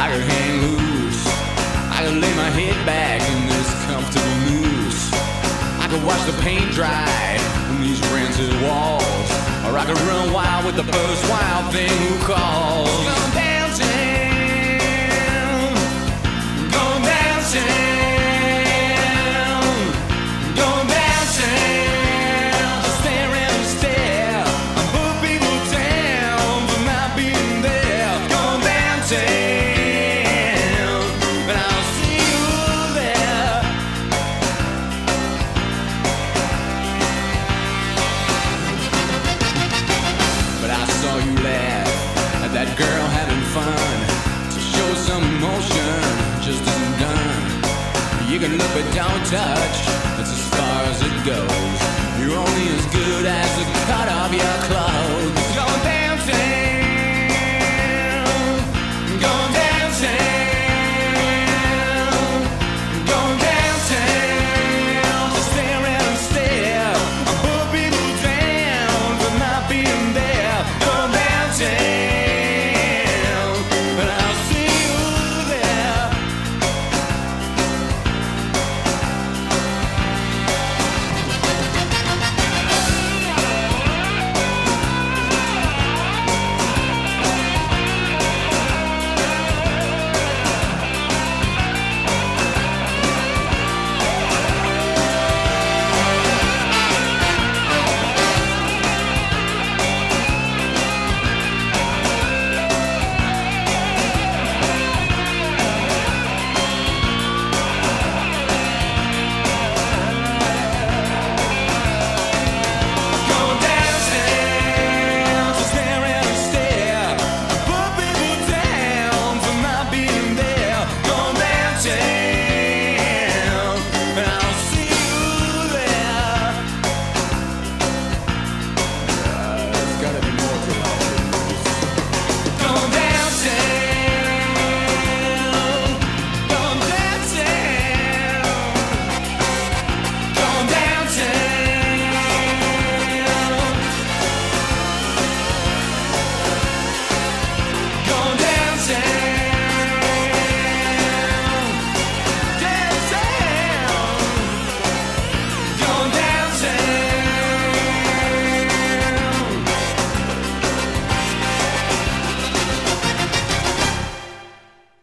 I could hang loose. I could lay my head back in this comfortable noose. I could watch the paint dry on these rented walls, or I could run wild with the first wild thing who calls. Going downtown, going downtown. That girl having fun, to show some emotion just isn't done. You can look but don't touch, that's as far as it goes. You're only as good as the cut